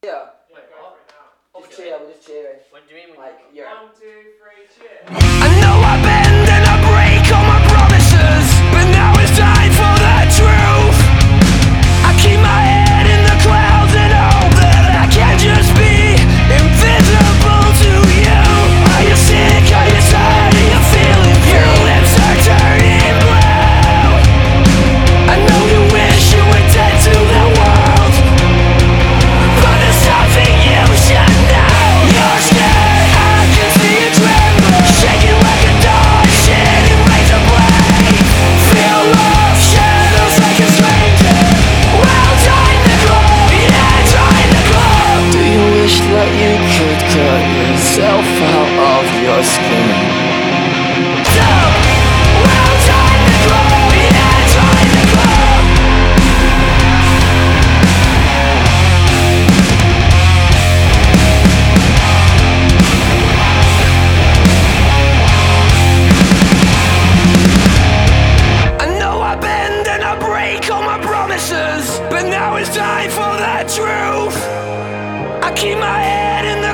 Yeah. Wait, what? Just cheer, we're just cheering. What do you mean? Like, yeah. 1, 2, 3, cheer. I know I bend and I break all my promises, but now it's time for the truth. I keep my head in the clouds and hope that I can just be invisible to you. Are you sick? Are you tired? Are you feeling blue? Your lips are turning blue. I know you wish you were dead to the world, but there's something you should know. You're scared, I can see you tremble, shaking like a dog, shitting razor blade. Feel love, shadows like a stranger. Well, join the club, yeah, join the club. Do you wish that you could cut yourself out of your skin? So, well, join the club, yeah, join the club. I know I bend and I break all my promises, but now it's time for the truth. I keep my head in